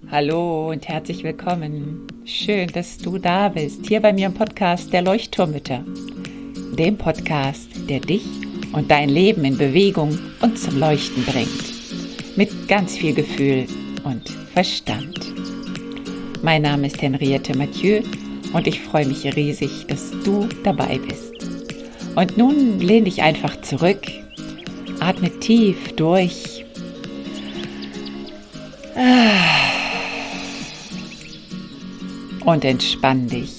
Hallo und herzlich willkommen. Schön, dass du da bist, hier bei mir im Podcast der Leuchtturmmütter. Dem Podcast, der dich und dein Leben in Bewegung und zum Leuchten bringt. Mit ganz viel Gefühl und Verstand. Mein Name ist Henriette Mathieu und ich freue mich riesig, dass du dabei bist. Und nun lehn dich einfach zurück, atme tief durch. Und entspann dich.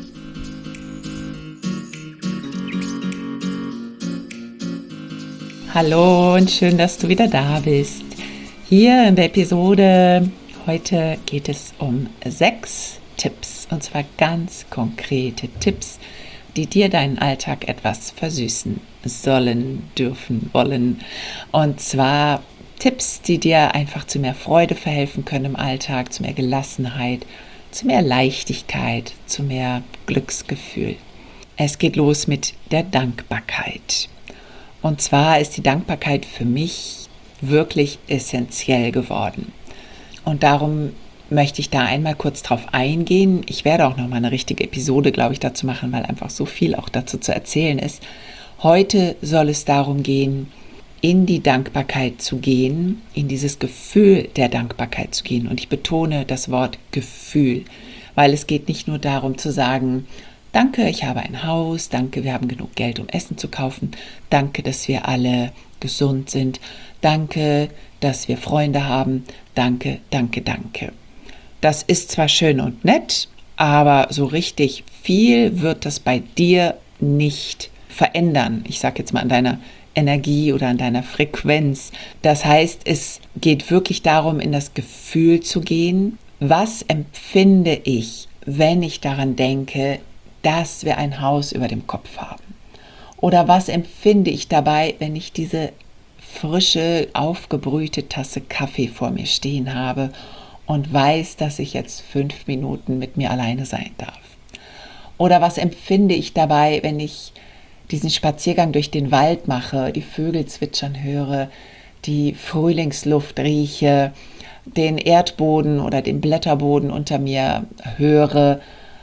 Hallo und schön, dass du wieder da bist. Hier in der Episode heute geht es um 6 Tipps, und zwar ganz konkrete Tipps, die dir deinen Alltag etwas versüßen sollen, dürfen, wollen. Und zwar Tipps, die dir einfach zu mehr Freude verhelfen können im Alltag, zu mehr Gelassenheit, zu mehr Leichtigkeit, zu mehr Glücksgefühl. Es geht los mit der Dankbarkeit. Und zwar ist die Dankbarkeit für mich wirklich essentiell geworden. Und darum möchte ich da einmal kurz drauf eingehen. Ich werde auch noch mal eine richtige Episode, glaube ich, dazu machen, weil einfach so viel auch dazu zu erzählen ist. Heute soll es darum gehen, in die Dankbarkeit zu gehen, in dieses Gefühl der Dankbarkeit zu gehen. Und ich betone das Wort Gefühl, weil es geht nicht nur darum zu sagen, danke, ich habe ein Haus, danke, wir haben genug Geld, um Essen zu kaufen, danke, dass wir alle gesund sind, danke, dass wir Freunde haben, danke, danke, danke. Das ist zwar schön und nett, aber so richtig viel wird das bei dir nicht verändern. Ich sage jetzt mal an deiner Energie oder an deiner Frequenz. Das heißt, es geht wirklich darum, in das Gefühl zu gehen. Was empfinde ich, wenn ich daran denke, dass wir ein Haus über dem Kopf haben? Oder was empfinde ich dabei, wenn ich diese frische, aufgebrühte Tasse Kaffee vor mir stehen habe und weiß, dass ich jetzt 5 Minuten mit mir alleine sein darf? Oder was empfinde ich dabei, wenn ich diesen Spaziergang durch den Wald mache, die Vögel zwitschern höre, die Frühlingsluft rieche, den Erdboden oder den Blätterboden unter mir höre?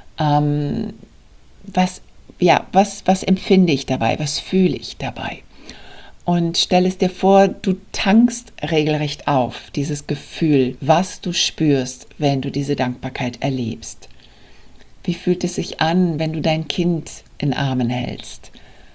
Was empfinde ich dabei? Was fühle ich dabei? Und stell es dir vor, du tankst regelrecht auf, dieses Gefühl, was du spürst, wenn du diese Dankbarkeit erlebst. Wie fühlt es sich an, wenn du dein Kind in Armen hältst?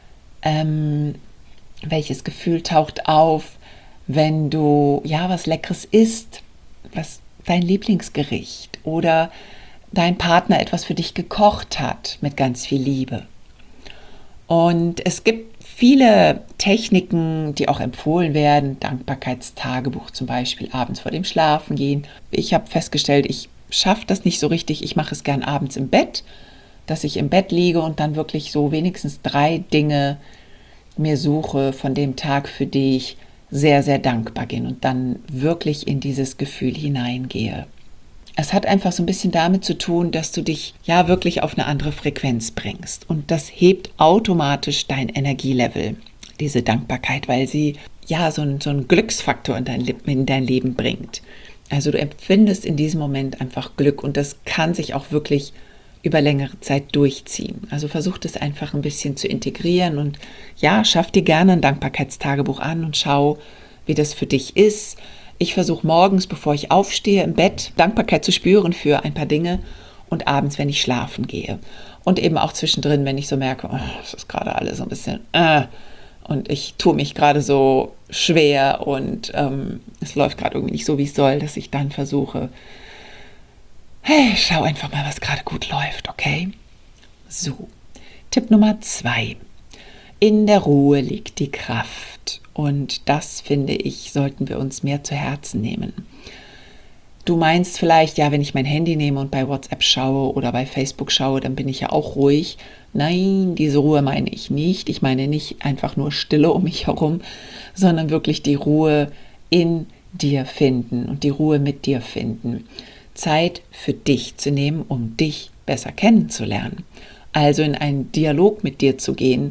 Welches Gefühl taucht auf, wenn du was Leckeres isst, was dein Lieblingsgericht oder dein Partner etwas für dich gekocht hat mit ganz viel Liebe? Und es gibt viele Techniken, die auch empfohlen werden, Dankbarkeitstagebuch zum Beispiel abends vor dem Schlafengehen. Ich habe festgestellt, ich schaffe das nicht so richtig, ich mache es gern abends im Bett, dass ich im Bett liege und dann wirklich so wenigstens 3 Dinge mir suche von dem Tag, für die ich sehr, sehr dankbar bin und dann wirklich in dieses Gefühl hineingehe. Es hat einfach so ein bisschen damit zu tun, dass du dich wirklich auf eine andere Frequenz bringst. Und das hebt automatisch dein Energielevel, diese Dankbarkeit, weil sie so einen Glücksfaktor in dein Leben bringt. Also du empfindest in diesem Moment einfach Glück und das kann sich auch wirklich über längere Zeit durchziehen. Also versuch das einfach ein bisschen zu integrieren und schaff dir gerne ein Dankbarkeitstagebuch an und schau, wie das für dich ist. Ich versuche morgens, bevor ich aufstehe, im Bett Dankbarkeit zu spüren für ein paar Dinge und abends, wenn ich schlafen gehe. Und eben auch zwischendrin, wenn ich so merke, das ist gerade alles so ein bisschen und ich tue mich gerade so schwer und es läuft gerade irgendwie nicht so, wie es soll, dass ich dann versuche, hey, schau einfach mal, was gerade gut läuft, okay? So, Tipp Nummer 2. In der Ruhe liegt die Kraft. Und das, finde ich, sollten wir uns mehr zu Herzen nehmen. Du meinst vielleicht, wenn ich mein Handy nehme und bei WhatsApp schaue oder bei Facebook schaue, dann bin ich ja auch ruhig. Nein, diese Ruhe meine ich nicht. Ich meine nicht einfach nur Stille um mich herum, sondern wirklich die Ruhe in dir finden und die Ruhe mit dir finden. Zeit für dich zu nehmen, um dich besser kennenzulernen. Also in einen Dialog mit dir zu gehen,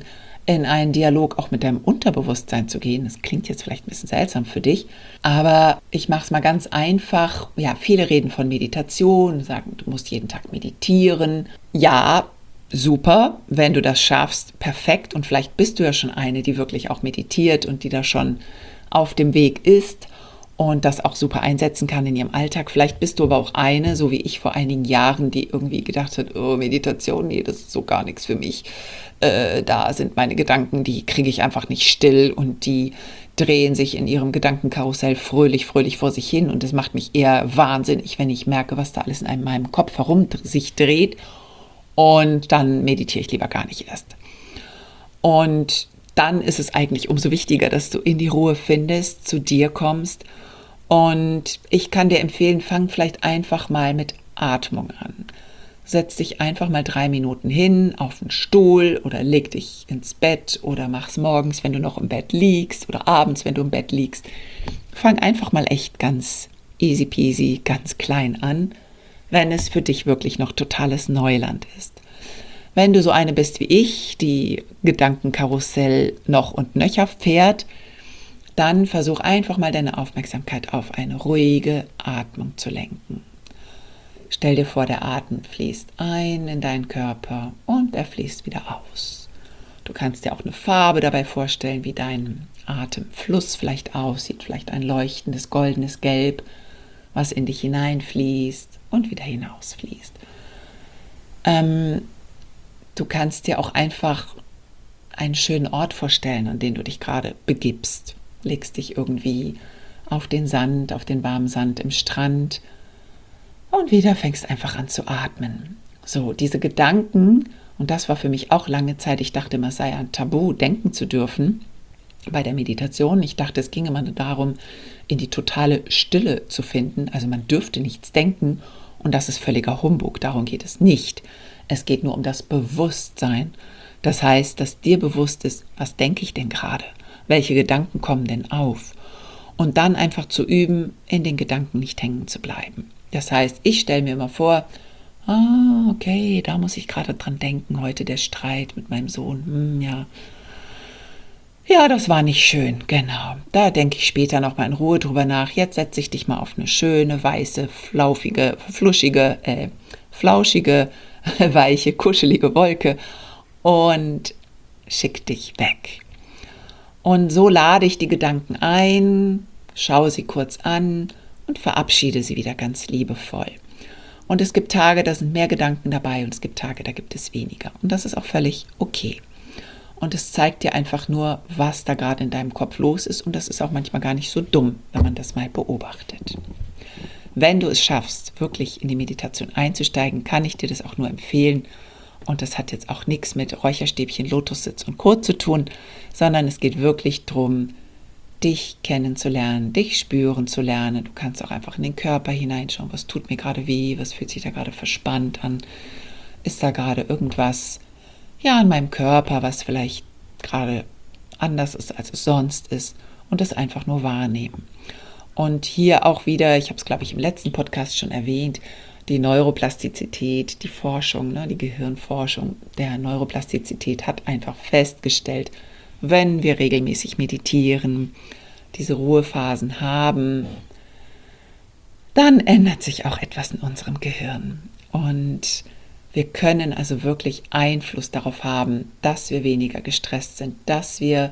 in einen Dialog auch mit deinem Unterbewusstsein zu gehen. Das klingt jetzt vielleicht ein bisschen seltsam für dich, aber ich mache es mal ganz einfach. Ja, viele reden von Meditation, sagen, du musst jeden Tag meditieren. Ja, super, wenn du das schaffst, perfekt. Und vielleicht bist du ja schon eine, die wirklich auch meditiert und die da schon auf dem Weg ist und das auch super einsetzen kann in ihrem Alltag. Vielleicht bist du aber auch eine, so wie ich vor einigen Jahren, die irgendwie gedacht hat, oh, Meditation, nee, das ist so gar nichts für mich. Da sind meine Gedanken, die kriege ich einfach nicht still und die drehen sich in ihrem Gedankenkarussell fröhlich vor sich hin und es macht mich eher wahnsinnig, wenn ich merke, was da alles in meinem Kopf herum sich dreht, und dann meditiere ich lieber gar nicht erst. Und dann ist es eigentlich umso wichtiger, dass du in die Ruhe findest, zu dir kommst. Und ich kann dir empfehlen, fang vielleicht einfach mal mit Atmung an. Setz dich einfach mal 3 Minuten hin auf einen Stuhl oder leg dich ins Bett oder mach's morgens, wenn du noch im Bett liegst oder abends, wenn du im Bett liegst. Fang einfach mal echt ganz easy peasy, ganz klein an, wenn es für dich wirklich noch totales Neuland ist. Wenn du so eine bist wie ich, die Gedankenkarussell noch und nöcher fährt, dann versuch einfach mal deine Aufmerksamkeit auf eine ruhige Atmung zu lenken. Stell dir vor, der Atem fließt ein in deinen Körper und er fließt wieder aus. Du kannst dir auch eine Farbe dabei vorstellen, wie dein Atemfluss vielleicht aussieht, vielleicht ein leuchtendes, goldenes Gelb, was in dich hineinfließt und wieder hinausfließt. Du kannst dir auch einfach einen schönen Ort vorstellen, an den du dich gerade begibst. Legst dich irgendwie auf den Sand, auf den warmen Sand im Strand und wieder fängst einfach an zu atmen. So, diese Gedanken, und das war für mich auch lange Zeit, ich dachte immer, es sei ein Tabu, denken zu dürfen bei der Meditation. Ich dachte, es ginge immer nur darum, in die totale Stille zu finden. Also man dürfte nichts denken und das ist völliger Humbug, darum geht es nicht. Es geht nur um das Bewusstsein. Das heißt, dass dir bewusst ist, was denke ich denn gerade? Welche Gedanken kommen denn auf? Und dann einfach zu üben, in den Gedanken nicht hängen zu bleiben. Das heißt, ich stelle mir immer vor, okay, da muss ich gerade dran denken, heute der Streit mit meinem Sohn. Ja, das war nicht schön, genau. Da denke ich später nochmal in Ruhe drüber nach. Jetzt setze ich dich mal auf eine schöne, weiße, flauschige, weiche, kuschelige Wolke und schick dich weg. Und so lade ich die Gedanken ein, schaue sie kurz an und verabschiede sie wieder ganz liebevoll. Und es gibt Tage, da sind mehr Gedanken dabei und es gibt Tage, da gibt es weniger. Und das ist auch völlig okay. Und es zeigt dir einfach nur, was da gerade in deinem Kopf los ist. Und das ist auch manchmal gar nicht so dumm, wenn man das mal beobachtet. Wenn du es schaffst, wirklich in die Meditation einzusteigen, kann ich dir das auch nur empfehlen. Und das hat jetzt auch nichts mit Räucherstäbchen, Lotussitz und Co. zu tun, sondern es geht wirklich darum, dich kennenzulernen, dich spüren zu lernen. Du kannst auch einfach in den Körper hineinschauen, was tut mir gerade weh, was fühlt sich da gerade verspannt an, ist da gerade irgendwas an meinem Körper, was vielleicht gerade anders ist, als es sonst ist, und das einfach nur wahrnehmen. Und hier auch wieder, ich habe es glaube ich im letzten Podcast schon erwähnt, die Neuroplastizität, die Forschung, die Gehirnforschung der Neuroplastizität hat einfach festgestellt, wenn wir regelmäßig meditieren, diese Ruhephasen haben, dann ändert sich auch etwas in unserem Gehirn. Und wir können also wirklich Einfluss darauf haben, dass wir weniger gestresst sind, dass wir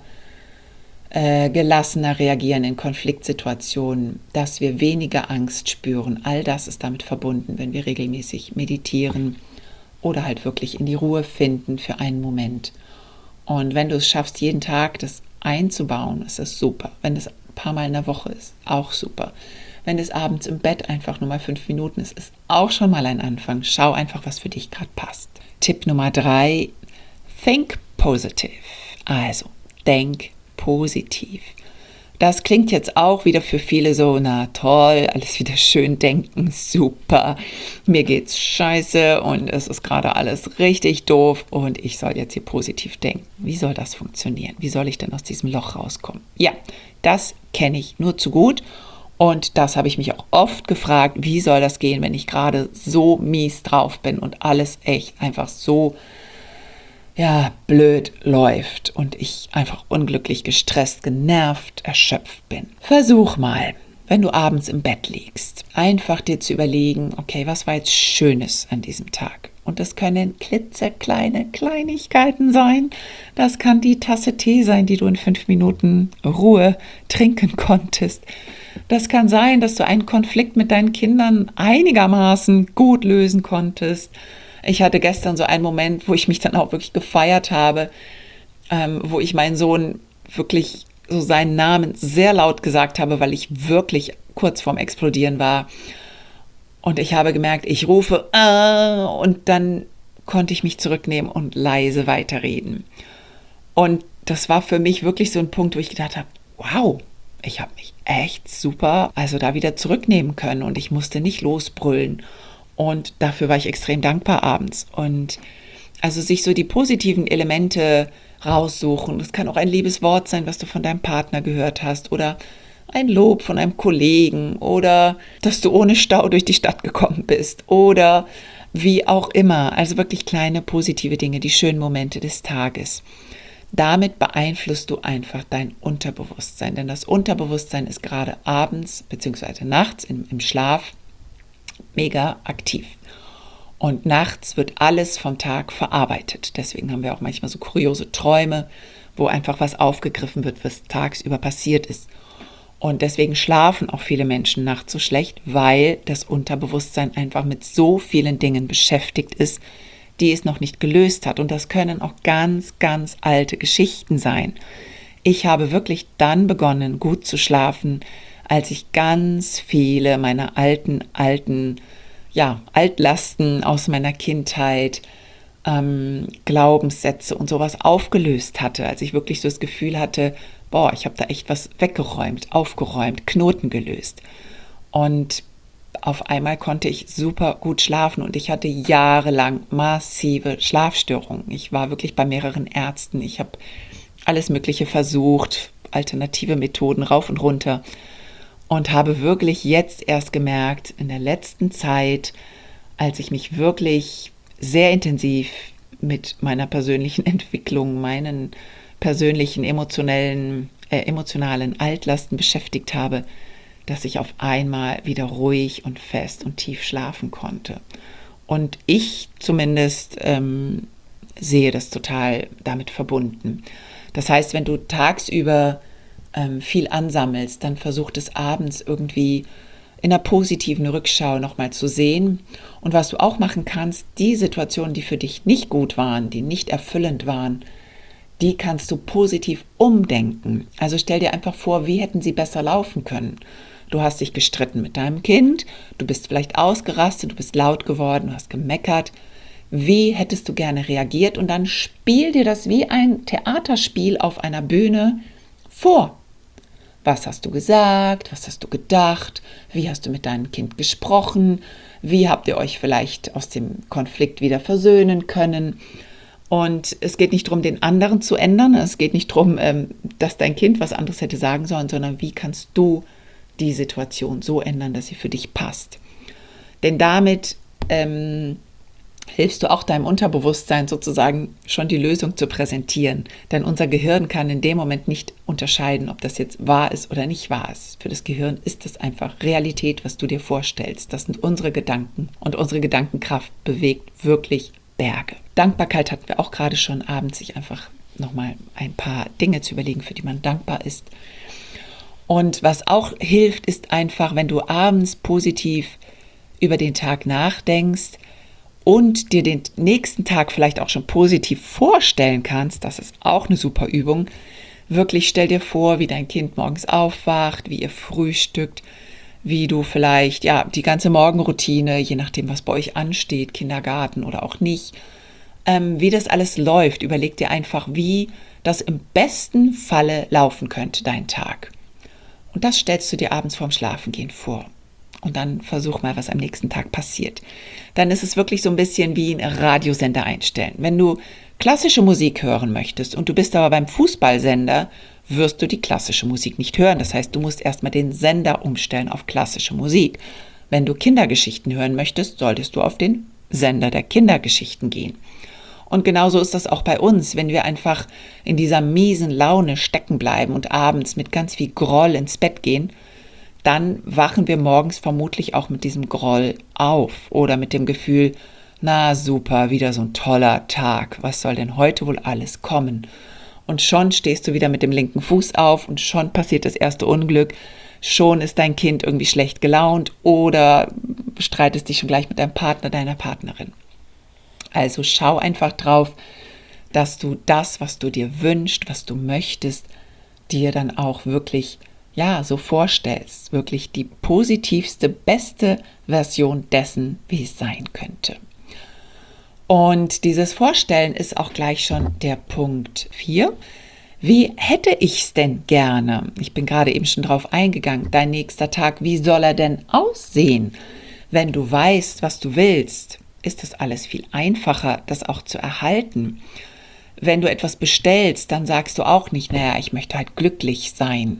gelassener reagieren in Konfliktsituationen, dass wir weniger Angst spüren. All das ist damit verbunden, wenn wir regelmäßig meditieren oder halt wirklich in die Ruhe finden für einen Moment. Und wenn du es schaffst, jeden Tag das einzubauen, ist das super. Wenn es ein paar Mal in der Woche ist, auch super. Wenn es abends im Bett einfach nur mal 5 Minuten ist, ist auch schon mal ein Anfang. Schau einfach, was für dich gerade passt. Tipp Nummer 3, think positive. Also, denk positiv. Das klingt jetzt auch wieder für viele so, na toll, alles wieder schön denken, super, mir geht's scheiße und es ist gerade alles richtig doof und ich soll jetzt hier positiv denken. Wie soll das funktionieren? Wie soll ich denn aus diesem Loch rauskommen? Ja, das kenne ich nur zu gut und das habe ich mich auch oft gefragt, wie soll das gehen, wenn ich gerade so mies drauf bin und alles echt einfach so ja, blöd läuft und ich einfach unglücklich, gestresst, genervt, erschöpft bin. Versuch mal, wenn du abends im Bett liegst, einfach dir zu überlegen, okay, was war jetzt Schönes an diesem Tag? Und das können klitzekleine Kleinigkeiten sein. Das kann die Tasse Tee sein, die du in 5 Minuten Ruhe trinken konntest. Das kann sein, dass du einen Konflikt mit deinen Kindern einigermaßen gut lösen konntest. Ich hatte gestern so einen Moment, wo ich mich dann auch wirklich gefeiert habe, wo ich meinen Sohn wirklich so seinen Namen sehr laut gesagt habe, weil ich wirklich kurz vorm Explodieren war. Und ich habe gemerkt, ich rufe und dann konnte ich mich zurücknehmen und leise weiterreden. Und das war für mich wirklich so ein Punkt, wo ich gedacht habe, wow, ich habe mich echt super, also da wieder zurücknehmen können und ich musste nicht losbrüllen. Und dafür war ich extrem dankbar abends. Und also sich so die positiven Elemente raussuchen. Das kann auch ein liebes Wort sein, was du von deinem Partner gehört hast oder ein Lob von einem Kollegen oder dass du ohne Stau durch die Stadt gekommen bist oder wie auch immer. Also wirklich kleine positive Dinge, die schönen Momente des Tages. Damit beeinflusst du einfach dein Unterbewusstsein, denn das Unterbewusstsein ist gerade abends bzw. nachts im Schlaf mega aktiv. Und nachts wird alles vom Tag verarbeitet. Deswegen haben wir auch manchmal so kuriose Träume, wo einfach was aufgegriffen wird, was tagsüber passiert ist. Und deswegen schlafen auch viele Menschen nachts so schlecht, weil das Unterbewusstsein einfach mit so vielen Dingen beschäftigt ist, die es noch nicht gelöst hat. Und das können auch ganz, ganz alte Geschichten sein. Ich habe wirklich dann begonnen, gut zu schlafen, als ich ganz viele meiner alten Altlasten aus meiner Kindheit, Glaubenssätze und sowas aufgelöst hatte, als ich wirklich so das Gefühl hatte, boah, ich habe da echt was weggeräumt, aufgeräumt, Knoten gelöst. Und auf einmal konnte ich super gut schlafen und ich hatte jahrelang massive Schlafstörungen. Ich war wirklich bei mehreren Ärzten, ich habe alles Mögliche versucht, alternative Methoden rauf und runter und habe wirklich jetzt erst gemerkt, in der letzten Zeit, als ich mich wirklich sehr intensiv mit meiner persönlichen Entwicklung, meinen persönlichen emotionalen Altlasten beschäftigt habe, dass ich auf einmal wieder ruhig und fest und tief schlafen konnte. Und ich zumindest sehe das total damit verbunden. Das heißt, wenn du tagsüber viel ansammelst, dann versuch es abends irgendwie in einer positiven Rückschau nochmal zu sehen. Und was du auch machen kannst, die Situationen, die für dich nicht gut waren, die nicht erfüllend waren, die kannst du positiv umdenken. Also stell dir einfach vor, wie hätten sie besser laufen können. Du hast dich gestritten mit deinem Kind, du bist vielleicht ausgerastet, du bist laut geworden, du hast gemeckert. Wie hättest du gerne reagiert? Und dann spiel dir das wie ein Theaterspiel auf einer Bühne vor. Was hast du gesagt? Was hast du gedacht? Wie hast du mit deinem Kind gesprochen? Wie habt ihr euch vielleicht aus dem Konflikt wieder versöhnen können? Und es geht nicht darum, den anderen zu ändern. Es geht nicht darum, dass dein Kind was anderes hätte sagen sollen, sondern wie kannst du die Situation so ändern, dass sie für dich passt. Denn damit hilfst du auch deinem Unterbewusstsein sozusagen schon die Lösung zu präsentieren. Denn unser Gehirn kann in dem Moment nicht unterscheiden, ob das jetzt wahr ist oder nicht wahr ist. Für das Gehirn ist das einfach Realität, was du dir vorstellst. Das sind unsere Gedanken und unsere Gedankenkraft bewegt wirklich Berge. Dankbarkeit hatten wir auch gerade schon abends, sich einfach nochmal ein paar Dinge zu überlegen, für die man dankbar ist. Und was auch hilft, ist einfach, wenn du abends positiv über den Tag nachdenkst und dir den nächsten Tag vielleicht auch schon positiv vorstellen kannst, das ist auch eine super Übung. Wirklich stell dir vor, wie dein Kind morgens aufwacht, wie ihr frühstückt, wie du vielleicht, die ganze Morgenroutine, je nachdem, was bei euch ansteht, Kindergarten oder auch nicht, wie das alles läuft. Überleg dir einfach, wie das im besten Falle laufen könnte, dein Tag. Und das stellst du dir abends vorm Schlafengehen vor. Und dann versuch mal, was am nächsten Tag passiert. Dann ist es wirklich so ein bisschen wie ein Radiosender einstellen. Wenn du klassische Musik hören möchtest und du bist aber beim Fußballsender, wirst du die klassische Musik nicht hören. Das heißt, du musst erstmal den Sender umstellen auf klassische Musik. Wenn du Kindergeschichten hören möchtest, solltest du auf den Sender der Kindergeschichten gehen. Und genauso ist das auch bei uns, wenn wir einfach in dieser miesen Laune stecken bleiben und abends mit ganz viel Groll ins Bett gehen, dann wachen wir morgens vermutlich auch mit diesem Groll auf oder mit dem Gefühl, na super, wieder so ein toller Tag, was soll denn heute wohl alles kommen? Und schon stehst du wieder mit dem linken Fuß auf und schon passiert das erste Unglück, schon ist dein Kind irgendwie schlecht gelaunt oder streitest dich schon gleich mit deinem Partner, deiner Partnerin. Also schau einfach drauf, dass du das, was du dir wünschst, was du möchtest, dir dann auch wirklich, ja, so vorstellst. Wirklich die positivste, beste Version dessen, wie es sein könnte. Und dieses Vorstellen ist auch gleich schon der Punkt 4. Wie hätte ich es denn gerne? Ich bin gerade eben schon drauf eingegangen. Dein nächster Tag, wie soll er denn aussehen? Wenn du weißt, was du willst, ist das alles viel einfacher, das auch zu erhalten. Wenn du etwas bestellst, dann sagst du auch nicht, naja, ich möchte halt glücklich sein.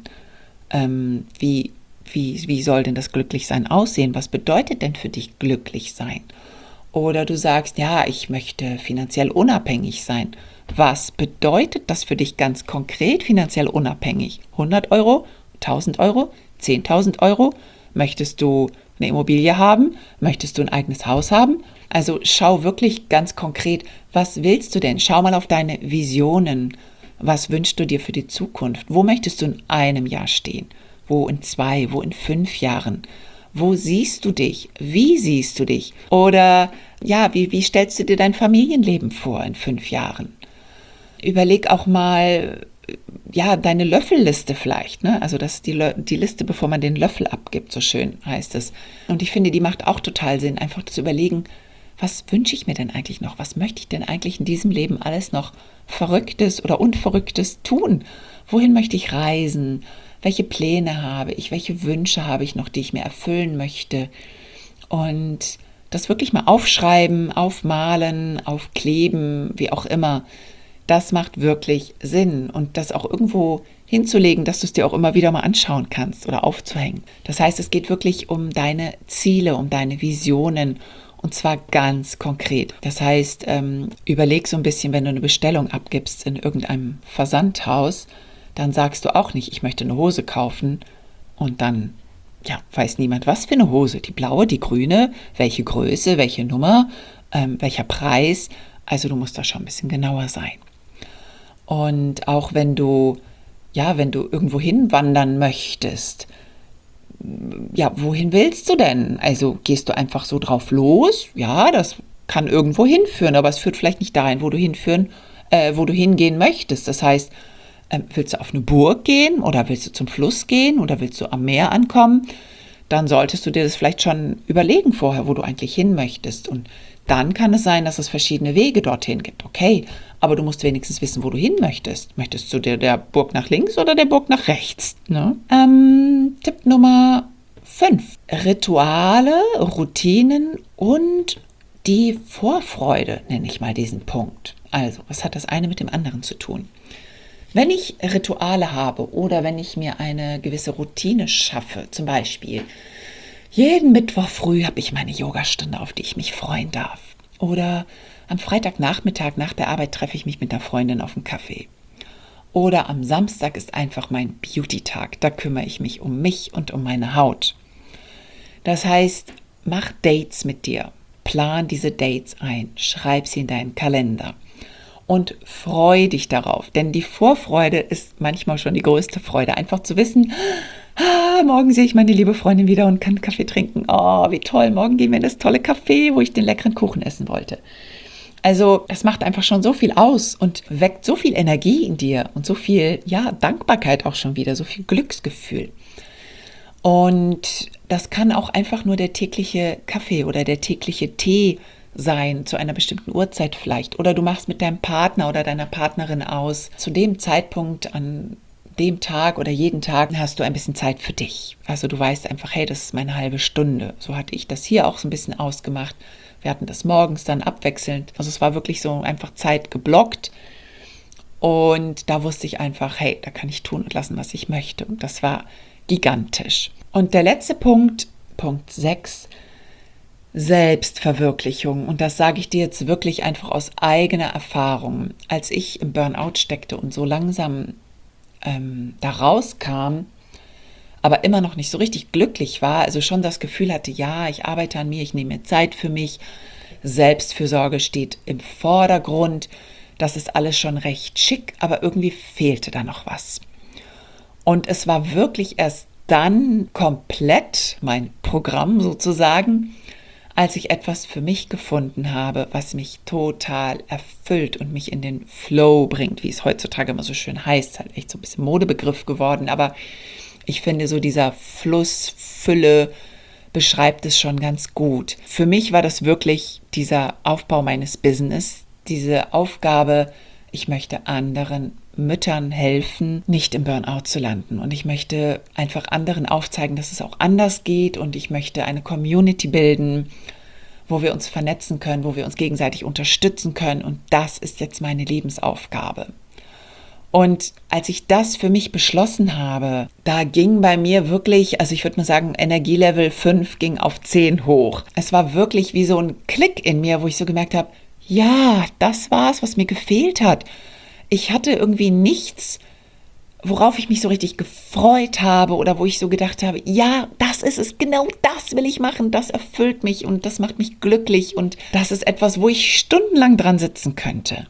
Wie soll denn das Glücklichsein aussehen? Was bedeutet denn für dich glücklich sein? Oder du sagst, ja, ich möchte finanziell unabhängig sein. Was bedeutet das für dich ganz konkret, finanziell unabhängig? 100 Euro, 1000 Euro, 10.000 Euro? Möchtest du eine Immobilie haben? Möchtest du ein eigenes Haus haben? Also schau wirklich ganz konkret, was willst du denn? Schau mal auf deine Visionen. Was wünschst du dir für die Zukunft? Wo möchtest du in einem Jahr stehen? Wo in 2? Wo in 5 Jahren? Wo siehst du dich? Wie siehst du dich? Oder ja, wie stellst du dir dein Familienleben vor in 5 Jahren? Überleg auch mal, ja, deine Löffelliste vielleicht, ne? Also das ist die Liste, bevor man den Löffel abgibt, so schön heißt es. Und ich finde, die macht auch total Sinn, einfach zu überlegen, was wünsche ich mir denn eigentlich noch? Was möchte ich denn eigentlich in diesem Leben alles noch Verrücktes oder Unverrücktes tun? Wohin möchte ich reisen? Welche Pläne habe ich? Welche Wünsche habe ich noch, die ich mir erfüllen möchte? Und das wirklich mal aufschreiben, aufmalen, aufkleben, wie auch immer. Das macht wirklich Sinn. Und das auch irgendwo hinzulegen, dass du es dir auch immer wieder mal anschauen kannst oder aufzuhängen. Das heißt, es geht wirklich um deine Ziele, um deine Visionen. Und zwar ganz konkret. Das heißt, überleg so ein bisschen, wenn du eine Bestellung abgibst in irgendeinem Versandhaus, dann sagst du auch nicht, ich möchte eine Hose kaufen und dann, ja, weiß niemand, was für eine Hose. Die blaue, die grüne, welche Größe, welche Nummer, welcher Preis. Also du musst da schon ein bisschen genauer sein. Und auch wenn du irgendwo hinwandern möchtest, ja, wohin willst du denn? Also gehst du einfach so drauf los? Ja, das kann irgendwo hinführen, aber es führt vielleicht nicht dahin, wo du hingehen möchtest. Das heißt, willst du auf eine Burg gehen oder willst du zum Fluss gehen oder willst du am Meer ankommen? Dann solltest du dir das vielleicht schon überlegen vorher, wo du eigentlich hin möchtest. Und dann kann es sein, dass es verschiedene Wege dorthin gibt. Okay, aber du musst wenigstens wissen, wo du hin möchtest. Möchtest du der Burg nach links oder der Burg nach rechts? Ne? Tipp Nummer 5. Rituale, Routinen und die Vorfreude, nenne ich mal diesen Punkt. Also, was hat das eine mit dem anderen zu tun? Wenn ich Rituale habe oder wenn ich mir eine gewisse Routine schaffe, zum Beispiel, jeden Mittwoch früh habe ich meine Yogastunde, auf die ich mich freuen darf. Oder am Freitagnachmittag nach der Arbeit treffe ich mich mit einer Freundin auf einen Kaffee. Oder am Samstag ist einfach mein Beauty-Tag. Da kümmere ich mich um mich und um meine Haut. Das heißt, mach Dates mit dir. Plan diese Dates ein. Schreib sie in deinen Kalender. Und freu dich darauf. Denn die Vorfreude ist manchmal schon die größte Freude. Einfach zu wissen, morgen sehe ich meine liebe Freundin wieder und kann Kaffee trinken. Oh, wie toll, morgen gehen wir in das tolle Café, wo ich den leckeren Kuchen essen wollte. Also das macht einfach schon so viel aus und weckt so viel Energie in dir und so viel, ja, Dankbarkeit auch schon wieder, so viel Glücksgefühl. Und das kann auch einfach nur der tägliche Kaffee oder der tägliche Tee sein, zu einer bestimmten Uhrzeit vielleicht. Oder du machst mit deinem Partner oder deiner Partnerin aus, zu dem Zeitpunkt an dem Tag oder jeden Tag hast du ein bisschen Zeit für dich. Also du weißt einfach, hey, das ist meine halbe Stunde. So hatte ich das hier auch so ein bisschen ausgemacht. Wir hatten das morgens dann abwechselnd. Also es war wirklich so einfach Zeit geblockt. Und da wusste ich einfach, hey, da kann ich tun und lassen, was ich möchte. Und das war gigantisch. Und der letzte Punkt, Punkt 6, Selbstverwirklichung. Und das sage ich dir jetzt wirklich einfach aus eigener Erfahrung. Als ich im Burnout steckte und so langsam da rauskam, aber immer noch nicht so richtig glücklich war, also schon das Gefühl hatte, ja, ich arbeite an mir, ich nehme mir Zeit für mich, Selbstfürsorge steht im Vordergrund, das ist alles schon recht schick, aber irgendwie fehlte da noch was. Und es war wirklich erst dann komplett mein Programm sozusagen, als ich etwas für mich gefunden habe, was mich total erfüllt und mich in den Flow bringt, wie es heutzutage immer so schön heißt, halt echt so ein bisschen Modebegriff geworden, aber ich finde so dieser Fluss, Fülle beschreibt es schon ganz gut. Für mich war das wirklich dieser Aufbau meines Business, diese Aufgabe, ich möchte anderen Müttern helfen, nicht im Burnout zu landen. Und ich möchte einfach anderen aufzeigen, dass es auch anders geht. Und ich möchte eine Community bilden, wo wir uns vernetzen können, wo wir uns gegenseitig unterstützen können. Und das ist jetzt meine Lebensaufgabe. Und als ich das für mich beschlossen habe, da ging bei mir wirklich, also ich würde mal sagen, Energielevel 5 ging auf 10 hoch. Es war wirklich wie so ein Klick in mir, wo ich so gemerkt habe, ja, das war es, was mir gefehlt hat. Ich hatte irgendwie nichts, worauf ich mich so richtig gefreut habe oder wo ich so gedacht habe, ja, das ist es, genau das will ich machen, das erfüllt mich und das macht mich glücklich und das ist etwas, wo ich stundenlang dran sitzen könnte.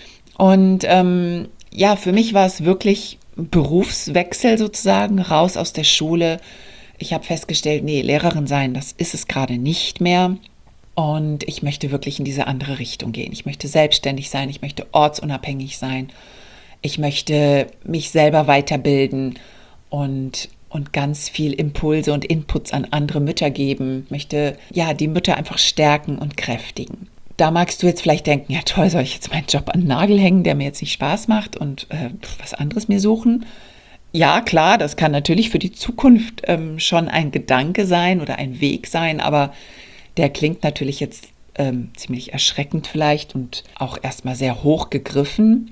Und ja, für mich war es wirklich Berufswechsel sozusagen, raus aus der Schule. Ich habe festgestellt, nee, Lehrerin sein, das ist es gerade nicht mehr. Und ich möchte wirklich in diese andere Richtung gehen. Ich möchte selbstständig sein, ich möchte ortsunabhängig sein. Ich möchte mich selber weiterbilden und ganz viel Impulse und Inputs an andere Mütter geben. Ich möchte ja die Mütter einfach stärken und kräftigen. Da magst du jetzt vielleicht denken, ja toll, soll ich jetzt meinen Job an den Nagel hängen, der mir jetzt nicht Spaß macht und was anderes mir suchen? Ja, klar, das kann natürlich für die Zukunft schon ein Gedanke sein oder ein Weg sein, aber der klingt natürlich jetzt ziemlich erschreckend vielleicht und auch erstmal sehr hoch gegriffen.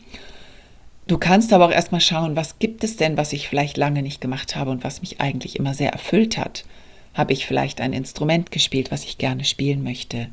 Du kannst aber auch erstmal schauen, was gibt es denn, was ich vielleicht lange nicht gemacht habe und was mich eigentlich immer sehr erfüllt hat. Habe ich vielleicht ein Instrument gespielt, was ich gerne spielen möchte?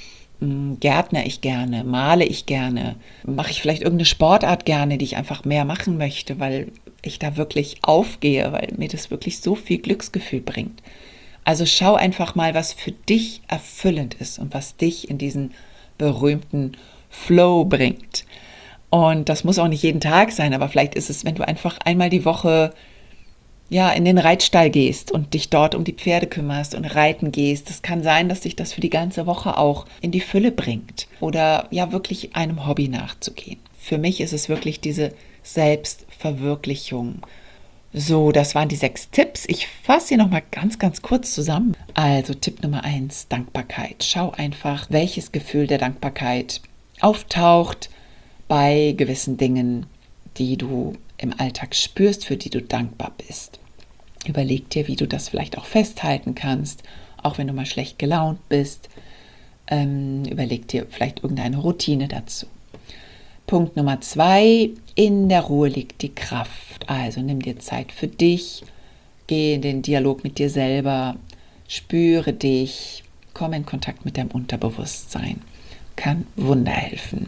Gärtner ich gerne, male ich gerne, mache ich vielleicht irgendeine Sportart gerne, die ich einfach mehr machen möchte, weil ich da wirklich aufgehe, weil mir das wirklich so viel Glücksgefühl bringt. Also schau einfach mal, was für dich erfüllend ist und was dich in diesen berühmten Flow bringt. Und das muss auch nicht jeden Tag sein, aber vielleicht ist es, wenn du einfach einmal die Woche ja, in den Reitstall gehst und dich dort um die Pferde kümmerst und reiten gehst. Es kann sein, dass dich das für die ganze Woche auch in die Fülle bringt oder ja wirklich einem Hobby nachzugehen. Für mich ist es wirklich diese Selbstverwirklichung. So, das waren die 6 Tipps. Ich fasse sie nochmal ganz, ganz kurz zusammen. Also Tipp Nummer 1, Dankbarkeit. Schau einfach, welches Gefühl der Dankbarkeit auftaucht bei gewissen Dingen, die du im Alltag spürst, für die du dankbar bist. Überleg dir, wie du das vielleicht auch festhalten kannst, auch wenn du mal schlecht gelaunt bist. Überleg dir vielleicht irgendeine Routine dazu. Punkt Nummer 2, in der Ruhe liegt die Kraft. Also nimm dir Zeit für dich, geh in den Dialog mit dir selber, spüre dich, komm in Kontakt mit deinem Unterbewusstsein. Kann Wunder helfen.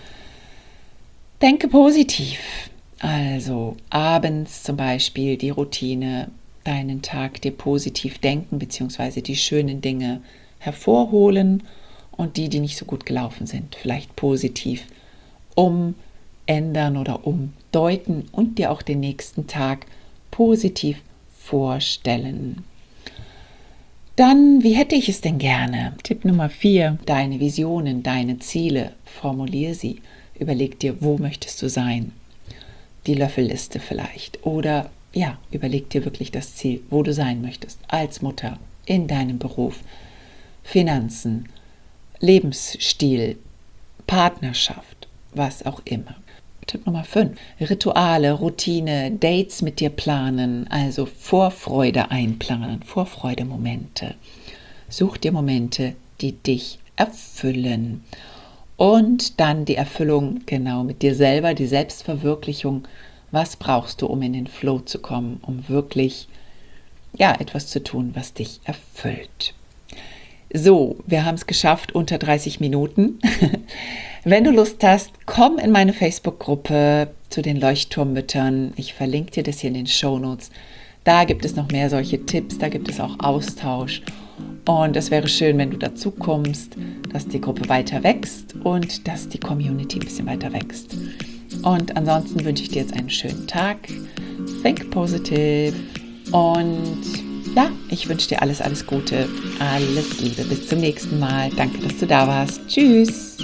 Denke positiv. Also abends zum Beispiel die Routine, deinen Tag dir positiv denken bzw. die schönen Dinge hervorholen und die nicht so gut gelaufen sind, vielleicht positiv umändern oder umdeuten und dir auch den nächsten Tag positiv vorstellen. Dann, wie hätte ich es denn gerne? Tipp Nummer 4, deine Visionen, deine Ziele, formulier sie. Überleg dir, wo möchtest du sein? Die Löffelliste vielleicht. Oder ja, überleg dir wirklich das Ziel, wo du sein möchtest. Als Mutter, in deinem Beruf, Finanzen, Lebensstil, Partnerschaft, was auch immer. Tipp Nummer 5. Rituale, Routine, Dates mit dir planen, also Vorfreude einplanen, Vorfreudemomente. Such dir Momente, die dich erfüllen. Und dann die Erfüllung genau mit dir selber, die Selbstverwirklichung. Was brauchst du, um in den Flow zu kommen, um wirklich ja, etwas zu tun, was dich erfüllt? So, wir haben es geschafft unter 30 Minuten. Wenn du Lust hast, komm in meine Facebook-Gruppe zu den Leuchtturmmüttern. Ich verlinke dir das hier in den Shownotes. Da gibt es noch mehr solche Tipps, da gibt es auch Austausch. Und es wäre schön, wenn du dazu kommst, dass die Gruppe weiter wächst und dass die Community ein bisschen weiter wächst. Und ansonsten wünsche ich dir jetzt einen schönen Tag. Think positive. Und ja, ich wünsche dir alles Gute. Alles Liebe. Bis zum nächsten Mal. Danke, dass du da warst. Tschüss.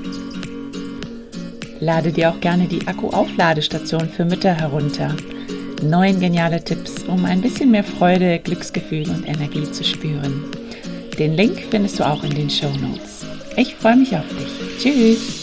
Lade dir auch gerne die Akku-Aufladestation für Mütter herunter. 9 geniale Tipps, um ein bisschen mehr Freude, Glücksgefühl und Energie zu spüren. Den Link findest du auch in den Shownotes. Ich freue mich auf dich. Tschüss.